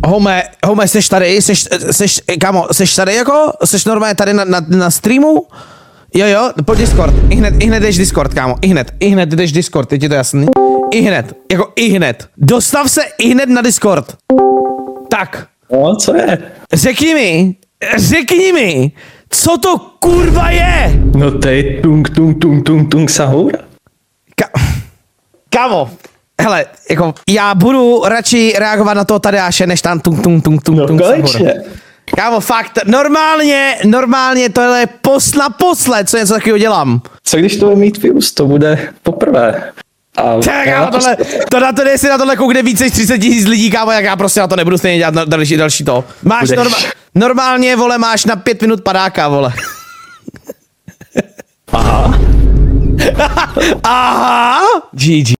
Home, seš tady, kámo, seš tady jako? Seš normálně tady na streamu? Jo, pojď Discord, ihned jdeš Discord, kámo, ihned jdeš Discord, je ti to jasný? Ihned. Dostav se ihned na Discord. Tak. No, co je? Řekni mi, co to kurva je? No to je tung sahura. Kámo, hele, jako já budu radši reagovat na toho Tadeáše, než tam tung konečně. Kámo, fakt, normálně tohle je naposled, co něco takového dělám. Co když to bude mít virus, to bude poprvé. Kámo, jestli na tohle koukne více než 30 000 lidí, kámo, jak já prostě na to nebudu stejně dělat další to. Máš normálně, vole, máš na 5 minut padáka, vole. Aha. Aha. GG.